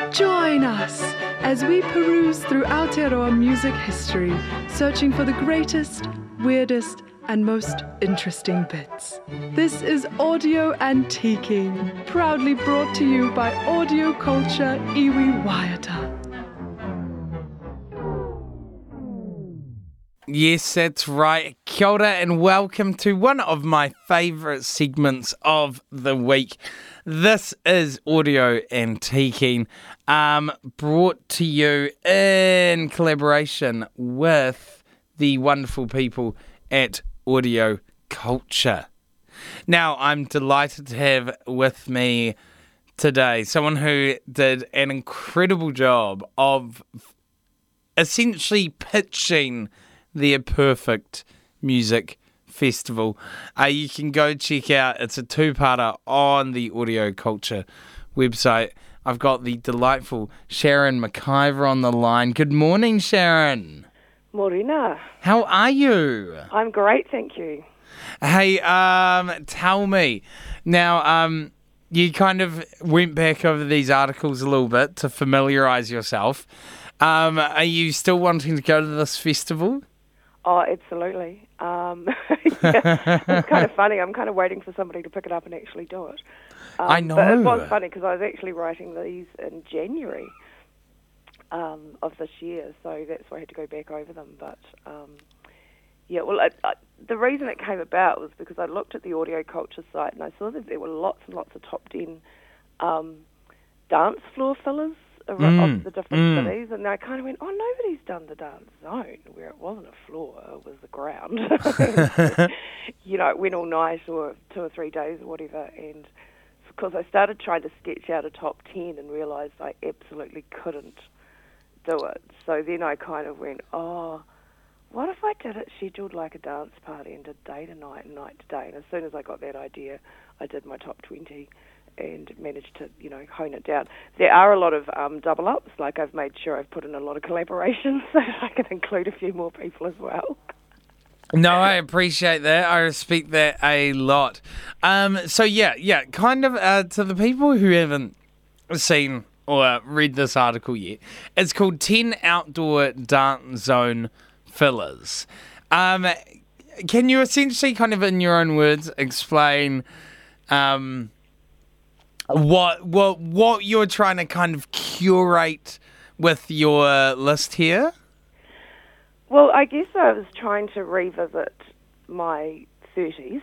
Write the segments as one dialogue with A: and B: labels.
A: Join us as we peruse through Aotearoa music history, searching for the greatest, weirdest, and most interesting bits. This is Audio Antiquing, proudly brought to you by Audio Culture Iwi Waiata.
B: Yes, that's right. Kia ora and welcome to one of my favourite segments of the week. This is Audio Antiquing, brought to you in collaboration with the wonderful people at Audio Culture. Now, I'm delighted to have with me today someone who did an incredible job of essentially pitching their perfect music festival. You can go check out, it's a two-parter on the Audio Culture website. I've got the delightful Sharon McIver on the line. Good morning, Sharon.
C: Morena.
B: How are you?
C: I'm great, thank you.
B: Hey, tell me. Now, you kind of went back over these articles a little bit to familiarise yourself. Are you still wanting to go to this festival?
C: Oh, absolutely. Yeah, it's kind of funny. I'm kind of waiting for somebody to pick it up and actually do it.
B: I know.
C: But it was funny because I was actually writing these in January of this year, so that's why I had to go back over them. But yeah, well, the reason it came about was because I looked at the Audio Culture site and I saw that there were lots and lots of top 10 dance floor fillers of the different cities, and I kind of went, oh, nobody's done the dance zone, where it wasn't a floor, it was the ground. You know, it went all night or 2 or 3 days or whatever, and because I started trying to sketch out a top 10 and realised I absolutely couldn't do it. So then I kind of went, oh, what if I did it scheduled like a dance party and did day to night and night to day? And as soon as I got that idea, I did my top 20 and managed to, hone it down. There are a lot of double ups, like I've made sure I've put in a lot of collaborations so that I can include a few more people as well.
B: No, I appreciate that. I respect that a lot. So yeah, kind of to the people who haven't seen or read this article yet, it's called 10 Outdoor Dance Zone Fillers. Can you essentially kind of in your own words explain what you're trying to kind of curate with your list here?
C: Well, I guess I was trying to revisit my 30s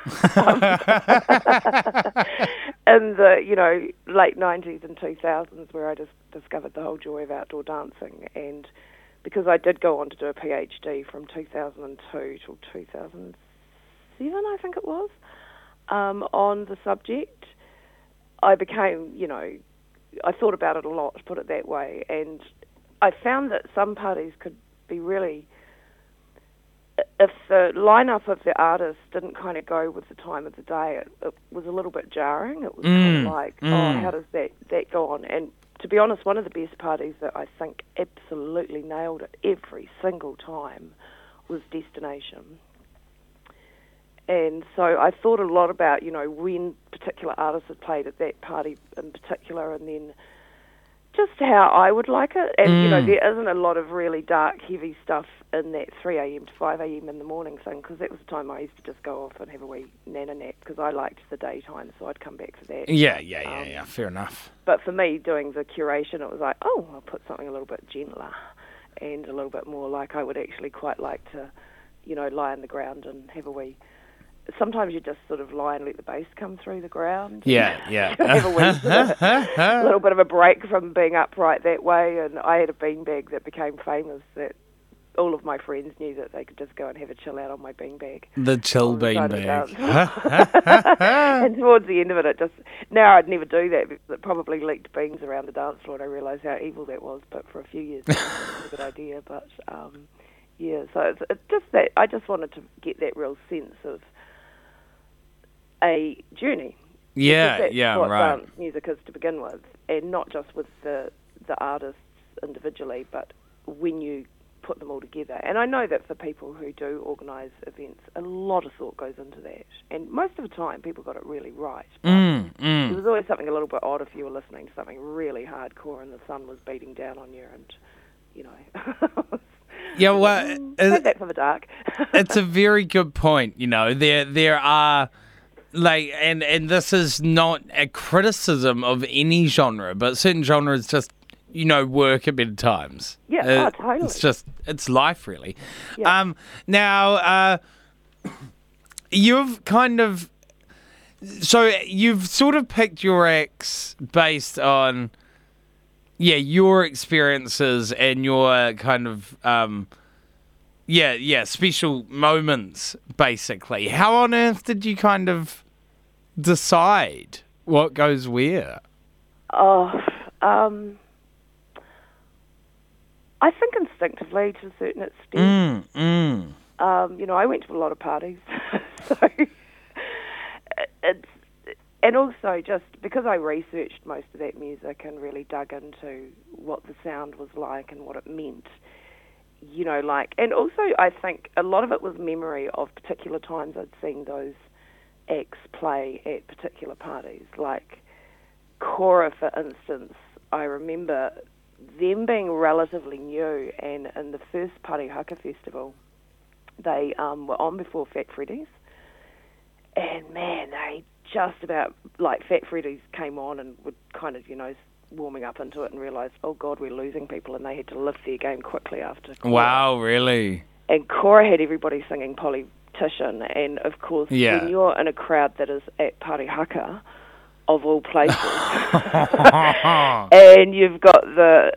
C: in the, late 90s and 2000s, where I just discovered the whole joy of outdoor dancing. And because I did go on to do a PhD from 2002 till 2007, I think it was, on the subject, I became, I thought about it a lot, to put it that way, and I found that some parties could be really, if the lineup of the artists didn't kind of go with the time of the day, it was a little bit jarring. It was kind of like, oh, how does that go on? And to be honest, one of the best parties that I think absolutely nailed it every single time was Destination. And so I thought a lot about, when particular artists had played at that party in particular, and then just how I would like it. And, there isn't a lot of really dark, heavy stuff in that 3 a.m. to 5 a.m. in the morning thing, because that was the time I used to just go off and have a wee nana nap, because I liked the daytime, so I'd come back for that.
B: Yeah, fair enough.
C: But for me, doing the curation, it was like, oh, I'll put something a little bit gentler and a little bit more like I would actually quite like to, lie on the ground and have a wee... Sometimes you just sort of lie and let the bass come through the ground.
B: Yeah.
C: Have a little bit of a break from being upright that way. And I had a beanbag that became famous that all of my friends knew that they could just go and have a chill out on my beanbag.
B: The chill beanbag.
C: And towards the end of it, now I'd never do that because it probably leaked beans around the dance floor, and I realised how evil that was. But for a few years, it was a good idea. But yeah, so it's just that I just wanted to get that real sense of a journey.
B: Yeah,
C: what
B: right.
C: Dance music is to begin with, and not just with the artists individually, but when you put them all together. And I know that for people who do organise events, a lot of thought goes into that. And most of the time, people got it really right. But there was always something a little bit odd if you were listening to something really hardcore and the sun was beating down on you, and
B: Yeah, well,
C: save that for the dark.
B: it's a very good point. There are and this is not a criticism of any genre, but certain genres just work at better times.
C: Yeah, totally.
B: It's life, really.
C: Yeah.
B: Now, you've sort of picked your acts based on, your experiences and your kind of, special moments, basically. How on earth did you kind of decide what goes where?
C: I think instinctively, to a certain extent. I went to a lot of parties, so and also just because I researched most of that music and really dug into what the sound was like and what it meant, and also I think a lot of it was memory of particular times I'd seen those acts play at particular parties, like Cora, for instance. I remember them being relatively new, and in the first Pari Haka festival, they were on before Fat Freddy's, and man, they just about, Fat Freddy's came on and were kind of, warming up into it and realised, oh God, we're losing people, and they had to lift their game quickly after Cora.
B: Wow, really?
C: And Cora had everybody singing Politician, and of course, when you're in a crowd that is at Pari Haka, of all places, and you've got the,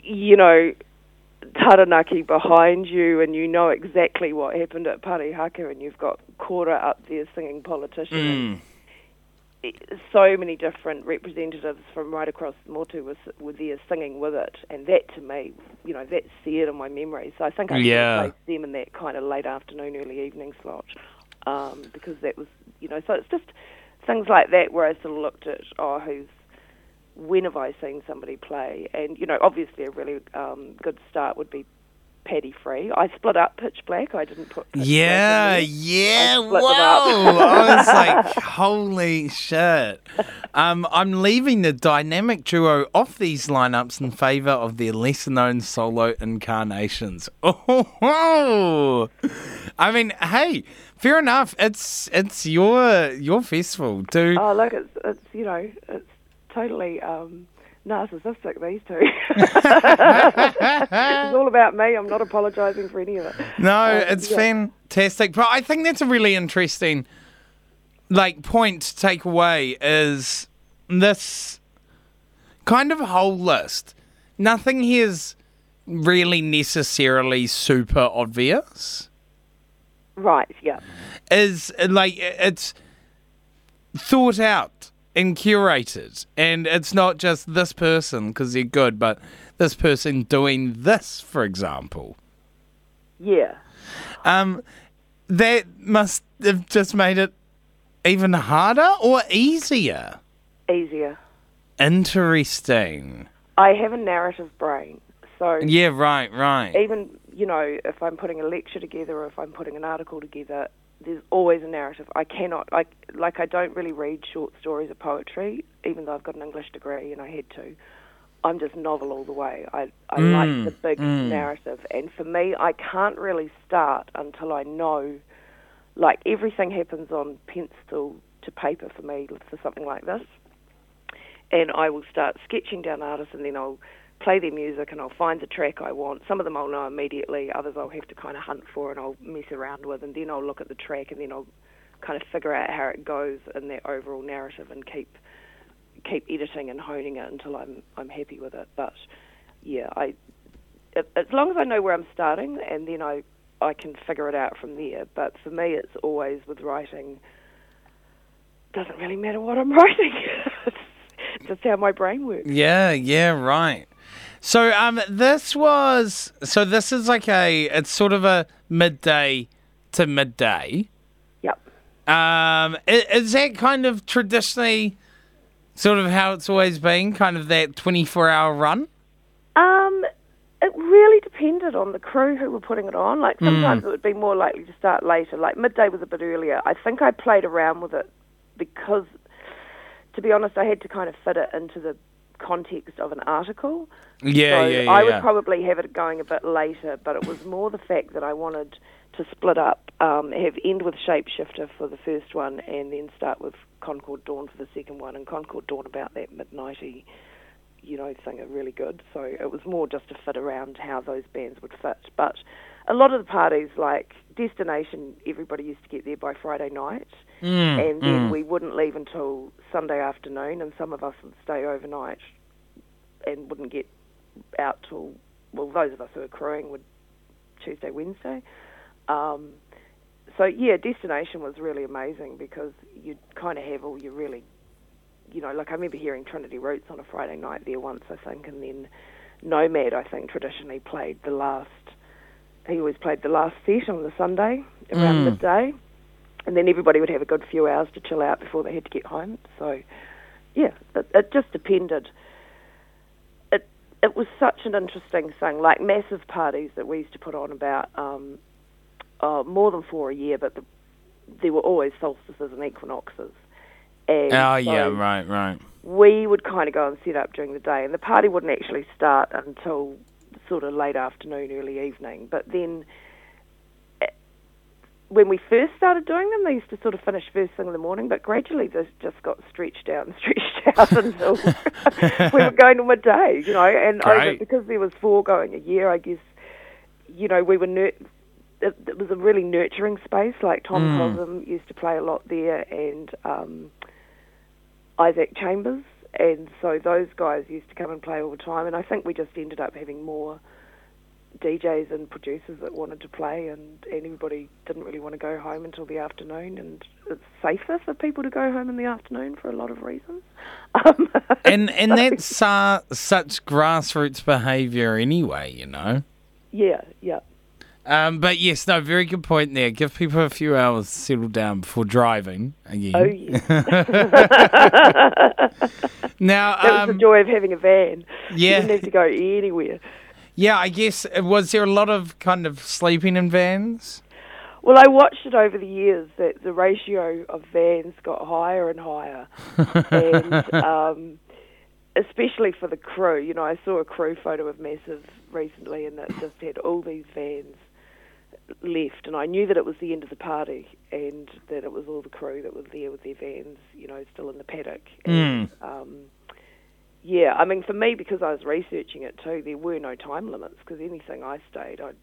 C: Taranaki behind you, and you know exactly what happened at Pari Haka, and you've got Cora up there singing Politician. So many different representatives from right across the Motu were there singing with it, and that to me, that's seared in my memory. So I think I placed them in that kind of late afternoon, early evening slot, because that was, so it's just things like that where I sort of looked at, when have I seen somebody play? And, obviously a really good start would be Paddy Free. I split up Pitch Black. I didn't put Pitch Black in there.
B: Whoa. I was like, holy shit. I'm leaving the dynamic duo off these lineups in favour of their lesser-known solo incarnations. Oh, I mean, hey, fair enough. It's your festival, dude.
C: Oh, look, it's it's totally narcissistic, these two. It's all about me. I'm not apologising for any of it.
B: No, it's fantastic. But I think that's a really interesting point to take away is this kind of whole list. Nothing here is really necessarily super obvious.
C: Right, yeah.
B: It's thought out and curated, and it's not just this person because they're good, but this person doing this, for example.
C: Yeah.
B: That must have just made it even harder or easier?
C: Easier.
B: Interesting.
C: I have a narrative brain, so...
B: Yeah, right.
C: Even, if I'm putting a lecture together or if I'm putting an article together, there's always a narrative. I don't really read short stories or poetry, even though I've got an English degree and I had to. I'm just novel all the way. I like the big narrative. And for me, I can't really start until I know, everything happens on pencil to paper for me for something like this. And I will start sketching down artists, and then I'll play their music and I'll find the track I want. Some of them I'll know immediately, others I'll have to kind of hunt for and I'll mess around with, and then I'll look at the track and then I'll kind of figure out how it goes in that overall narrative and keep editing and honing it until I'm happy with it. But yeah, as long as I know where I'm starting, and then I can figure it out from there. But for me, it's always with writing, doesn't really matter what I'm writing. It's just how my brain works.
B: Yeah, right. So this is it's sort of a midday to midday.
C: Yep.
B: Is that kind of traditionally sort of how it's always been, kind of that 24-hour run?
C: It it really depended on the crew who were putting it on. Like, sometimes it would be more likely to start later. Like, midday was a bit earlier. I think I played around with it because, to be honest, I had to kind of fit it into the context of an article. I would probably have it going a bit later, but it was more the fact that I wanted to split up, end with Shapeshifter for the first one, and then start with Concord Dawn for the second one, and Concord Dawn about that midnighty, thing are really good. So it was more just to fit around how those bands would fit. But a lot of the parties, like Destination, everybody used to get there by Friday night, and then we wouldn't leave until Sunday afternoon, and some of us would stay overnight and wouldn't get out till, those of us who were crewing would Tuesday, Wednesday. Destination was really amazing because you'd kind of have all your really, like I remember hearing Trinity Roots on a Friday night there once, I think, and then Nomad, I think, traditionally played he always played the last set on the Sunday around midday, and then everybody would have a good few hours to chill out before they had to get home. So, yeah, it just depended. It was such an interesting thing, like massive parties that we used to put on about more than 4 a year, but there were always solstices and equinoxes. And
B: right.
C: We would kind of go and set up during the day, and the party wouldn't actually start until sort of late afternoon, early evening. But then when we first started doing them, they used to sort of finish first thing in the morning, but gradually this just got stretched out until we were going to midday, and because there was 4 going a year, I guess, we were it was a really nurturing space. Like Tom Cosm used to play a lot there, and Isaac Chambers, and so those guys used to come and play all the time, and I think we just ended up having more DJs and producers that wanted to play, and everybody didn't really want to go home until the afternoon, and it's safer for people to go home in the afternoon for a lot of reasons.
B: And that's such grassroots behaviour anyway,
C: Yeah.
B: But yes, no, very good point there. Give people a few hours to settle down before driving again.
C: Oh, yeah.
B: Now,
C: that was the joy of having a van.
B: Yeah.
C: You didn't have to go anywhere.
B: Yeah, I guess, was there a lot of kind of sleeping in vans?
C: Well, I watched it over the years that the ratio of vans got higher and higher. And especially for the crew. I saw a crew photo of Massive recently, and it just had all these vans left, and I knew that it was the end of the party, and that it was all the crew that was there with their vans, still in the paddock. And, for me, because I was researching it too, there were no time limits, because anything I stayed, I'd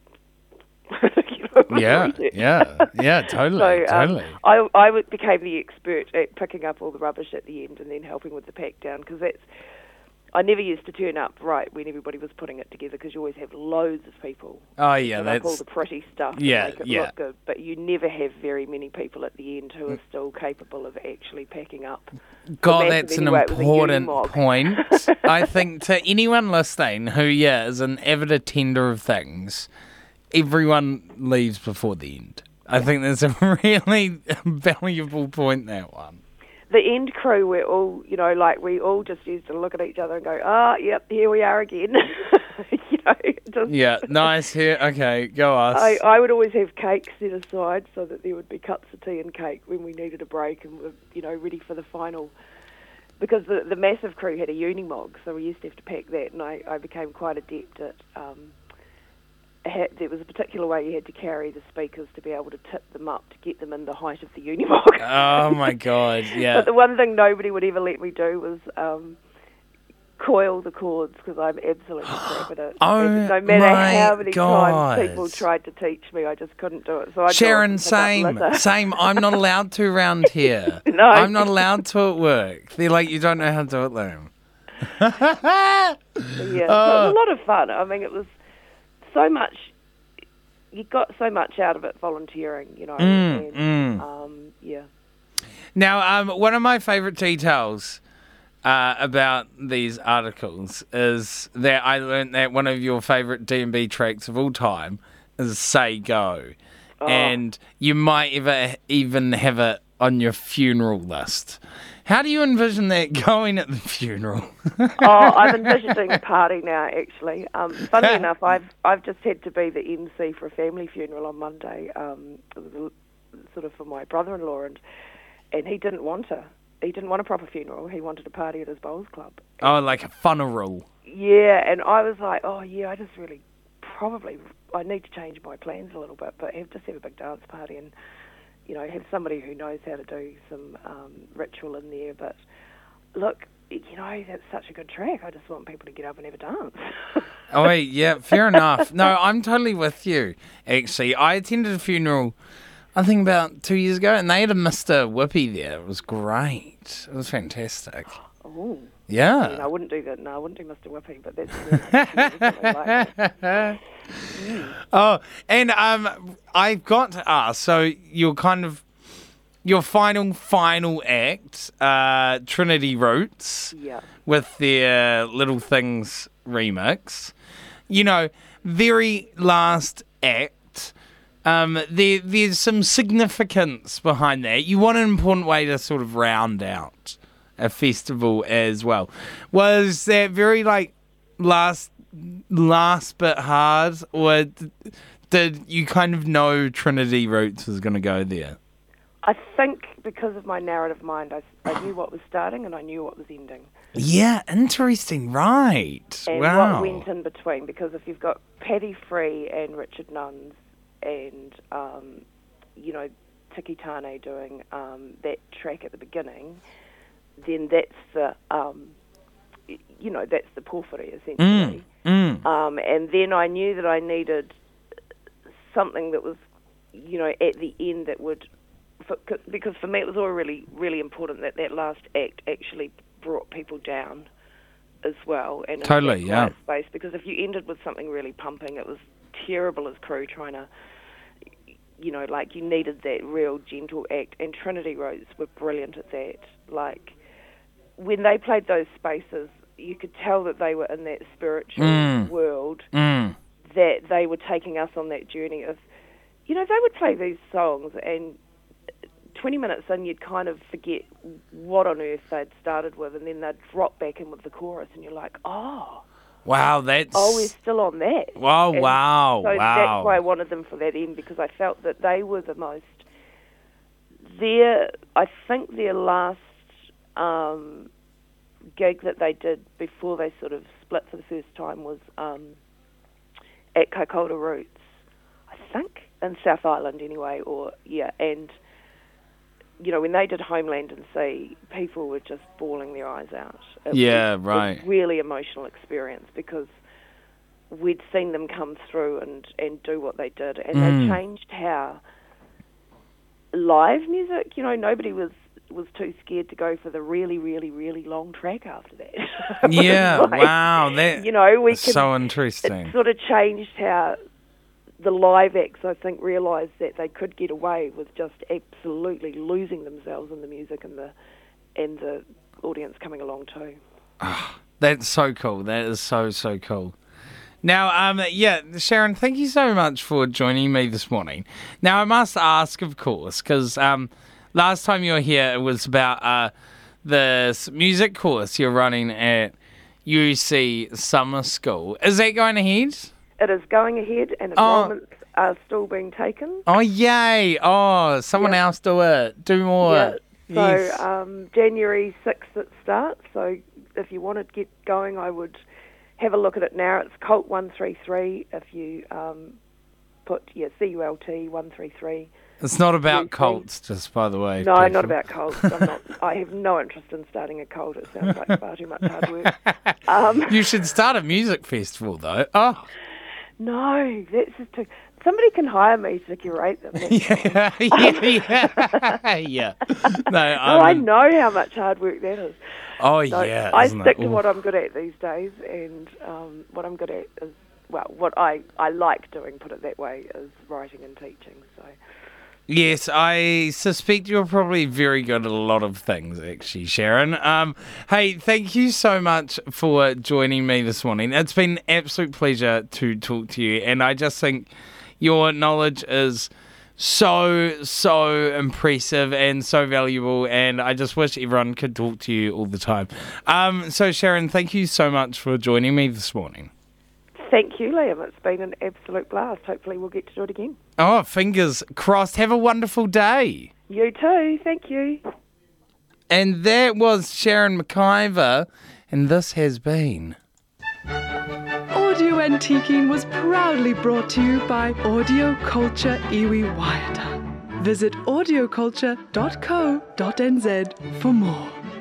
B: totally. Totally.
C: I became the expert at picking up all the rubbish at the end and then helping with the pack down, because I never used to turn up right when everybody was putting it together, because you always have loads of people.
B: Oh yeah,
C: that's all the pretty stuff.
B: Yeah,
C: to make it look good, but you never have very many people at the end who are still capable of actually packing up.
B: God, that's an important point. I think to anyone listening who is an avid attender of things, everyone leaves before the end. I think that's a really valuable point, that one.
C: The end crew, we're all, we all just used to look at each other and go, yep, here we are again.
B: Nice, here, okay, go us.
C: I would always have cake set aside so that there would be cups of tea and cake when we needed a break and were, ready for the final. Because the Massive crew had a Unimog, so we used to have to pack that, and I became quite adept at... there was a particular way you had to carry the speakers to be able to tip them up to get them in the height of the Unimog.
B: Oh my God, yeah.
C: But the one thing nobody would ever let me do was coil the cords, because I'm absolutely crap at it. And no matter how many times people tried to teach me, I just couldn't do it. So
B: Sharon, same. I'm not allowed to around here.
C: No.
B: I'm not allowed to at work. They're like, you don't know how to do it, Liam.
C: So it was a lot of fun. It was so much, you got so much out of it volunteering,
B: Now, one of my favourite details about these articles is that I learned that one of your favourite D&B tracks of all time is Say Go. And you might even have it on your funeral list. How do you envision that going at the funeral?
C: I'm envisioning a party now, actually. Funnily enough, I've just had to be the MC for a family funeral on Monday, sort of for my brother-in-law, and he didn't want a proper funeral. He wanted a party at his bowls club.
B: Oh, like a funeral.
C: Yeah, and I was like, I just really I need to change my plans a little bit, but just have a big dance party and, have somebody who knows how to do some ritual in there. But look, that's such a good track. I just want people to get up and have a dance.
B: Oh, yeah, fair enough. No, I'm totally with you, actually. I attended a funeral, I think about 2 years ago, and they had a Mr. Whippy there. It was great. It was fantastic.
C: Oh.
B: Yeah.
C: I wouldn't do that. No, I wouldn't do Mr. Whippy, but that's really like
B: Oh, and I've got to ask, so your final act, Trinity Roots,
C: yeah,
B: with their Little Things remix, very last act, there's some significance behind that. You want an important way to sort of round out a festival as well. Was that very last bit hard, or did you kind of know Trinity Roots was going to go there?
C: I think because of my narrative mind, I knew what was starting and I knew what was ending.
B: Yeah, interesting, right.
C: And
B: wow.
C: what went in between, because if you've got Paddy Free and Richard Nuns and, Tiki Tane doing that track at the beginning, then that's the, that's the porphyry, essentially. And then I knew that I needed something that was, at the end that would, because for me it was all really, really important that last act actually brought people down as well. And
B: totally, yeah.
C: Space, because if you ended with something really pumping, it was terrible as crew trying to, you needed that real gentle act. And Trinity Roots were brilliant at that. Like, when they played those spaces, you could tell that they were in that spiritual world, that they were taking us on that journey of, they would play these songs and 20 minutes in you'd kind of forget what on earth they'd started with, and then they'd drop back in with the chorus and you're like, wow, we're still on that.
B: Wow,
C: and
B: wow,
C: so
B: wow.
C: That's why I wanted them for that end, because I felt that they were the most, I think their last gig that they did before they sort of split for the first time was at Kaikoura Roots, I think, in South Island anyway, and when they did Homeland and Sea, people were just bawling their eyes out. It was a really emotional experience, because we'd seen them come through and do what they did, and they changed how live music, nobody was too scared to go for the really, really, really long track after that.
B: Yeah, wow. That's so interesting.
C: It sort of changed how the live acts, I think, realised that they could get away with just absolutely losing themselves in the music and the audience coming along too.
B: Oh, that's so cool. That is so, so cool. Now, Sharon, thank you so much for joining me this morning. Now, I must ask, of course, because last time you were here, it was about the music course you're running at UC Summer School. Is that going ahead?
C: It is going ahead, and enrollments are still being taken.
B: Oh, yay. Oh, someone else do it. Do more.
C: Yeah.
B: Yes.
C: So January 6th it starts. So if you want to get going, I would have a look at it now. It's Cult 133 if you put, CULT 133.
B: It's not about cults, just by the way.
C: No,
B: people.
C: Not about cults. I have no interest in starting a cult. It sounds like far too much hard work.
B: You should start a music festival, though. Oh.
C: No, that's just too... Somebody can hire me to curate them.
B: Yeah. No,
C: I know how much hard work that is.
B: Oh,
C: so
B: yeah.
C: I stick to what I'm good at these days, and what I'm good at is, what I like doing, put it that way, is writing and teaching. So.
B: Yes, I suspect you're probably very good at a lot of things, actually, Sharon. Hey, thank you so much for joining me this morning. It's been an absolute pleasure to talk to you, and I just think your knowledge is so impressive and so valuable, and I just wish everyone could talk to you all the time. So Sharon, thank you so much for joining me this morning.
C: Thank you, Liam. It's been an absolute blast. Hopefully we'll get to do it again.
B: Oh, fingers crossed. Have a wonderful day.
C: You too. Thank you.
B: And that was Sharon McIver, and this has been...
A: Audio Antiquing was proudly brought to you by Audio Culture Iwi Waiata. Visit audioculture.co.nz for more.